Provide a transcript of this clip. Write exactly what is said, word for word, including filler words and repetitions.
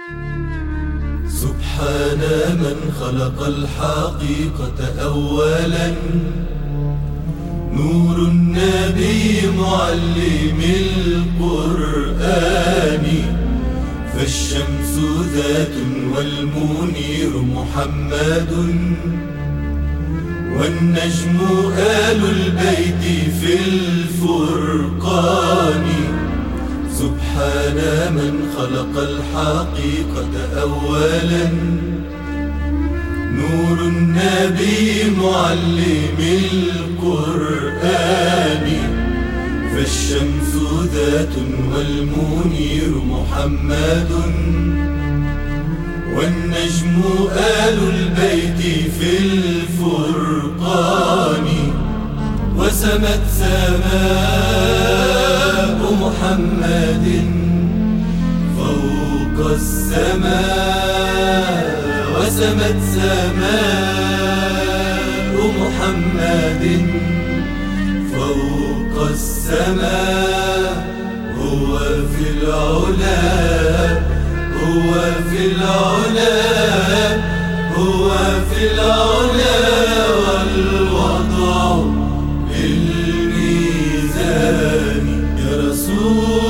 سبحان من خلق الحقيقة أولا، نور النبي معلم القرآن، فالشمس ذات والمنير محمد، والنجم آل البيت في الفرقان. سبحان من خلق الحقيقة أولا، نور النبي معلم القرآن، فالشمس ذات والمنير محمد، والنجم آل البيت في الفرقان. وسمت سماء محمد فوق السماء، وسمت سماء محمد فوق السماء. هو في العلا، هو في العلا، هو في العلا، والوضع بالميزان. يا رسول